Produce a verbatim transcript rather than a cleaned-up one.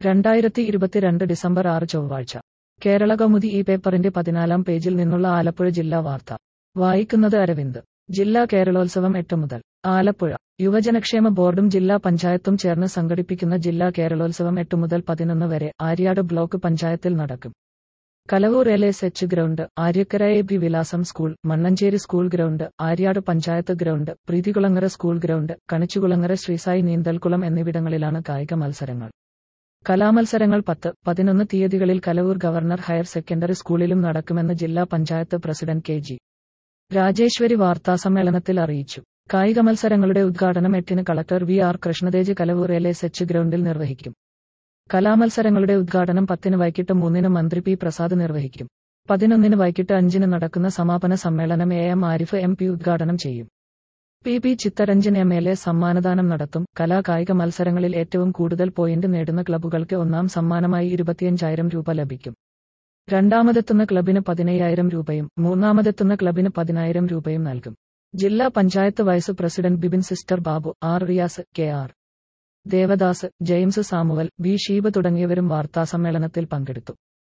രണ്ടായിരത്തി ഇരുപത്തിരണ്ട് ഡിസംബർ ആറ് ചൊവ്വാഴ്ച കേരളകൗമുദി ഈ പേപ്പറിന്റെ പതിനാലാം പേജിൽ നിന്നുള്ള ആലപ്പുഴ ജില്ലാ വാർത്ത വായിക്കുന്നത് അരവിന്ദ്. ജില്ലാ കേരളോത്സവം എട്ട് മുതൽ. ആലപ്പുഴ യുവജനക്ഷേമ ബോർഡും ജില്ലാ പഞ്ചായത്തും ചേർന്ന് സംഘടിപ്പിക്കുന്ന ജില്ലാ കേരളോത്സവം എട്ട് മുതൽ പതിനൊന്ന് വരെ ആര്യാട് ബ്ലോക്ക് പഞ്ചായത്തിൽ നടക്കും. Kalavoor L S H ground, Aryakkara A B Vilasam school, Mannancherry school ground, Aryad panchayat ground, Preethikulangara school ground, Kanichukulangara Sreesai നീന്തൽക്കുളം എന്നിവിടങ്ങളിലാണ് കായിക മത്സരങ്ങൾ. കലാമത്സരങ്ങൾ പത്ത്, പതിനൊന്ന് തീയതികളിൽ കലവൂർ ഗവർണർ ഹയർ സെക്കൻഡറി സ്കൂളിലും നടക്കുമെന്ന് ജില്ലാ panchayat president K G Rajeswari വാർത്താസമ്മേളനത്തിൽ അറിയിച്ചു. കായിക മത്സരങ്ങളുടെ ഉദ്ഘാടനം എട്ടിന് collector V R Krishnateja Kalavoor L S H ഗ്രൗണ്ടിൽ നിർവഹിക്കും. കലാമത്സരങ്ങളുടെ ഉദ്ഘാടനം പത്തിന് വൈകിട്ട് മൂന്നിന് മന്ത്രി പി പ്രസാദ് നിർവഹിക്കും. പതിനൊന്നിന് വൈകിട്ട് അഞ്ചിന് നടക്കുന്ന സമാപന സമ്മേളനം A M Arif M P ഉദ്ഘാടനം ചെയ്യും. P P Chitharanjan M L A സമ്മാനദാനം നടത്തും. കലാ കായിക മത്സരങ്ങളിൽ ഏറ്റവും കൂടുതൽ പോയിന്റ് നേടുന്ന ക്ലബ്ബുകൾക്ക് ഒന്നാം സമ്മാനമായി ഇരുപത്തിയഞ്ചായിരം രൂപ ലഭിക്കും. രണ്ടാമതെത്തുന്ന ക്ലബിന് പതിനയ്യായിരം രൂപയും മൂന്നാമതെത്തുന്ന ക്ലബിന് പതിനായിരം രൂപയും നൽകും. ജില്ലാ panchayat vice president Bibin sister Babu, R Riyas, K R Devadas, James Samuel, B Sheeb തുടങ്ങിയവരും വാർത്താസമ്മേളനത്തിൽ പങ്കെടുത്തു.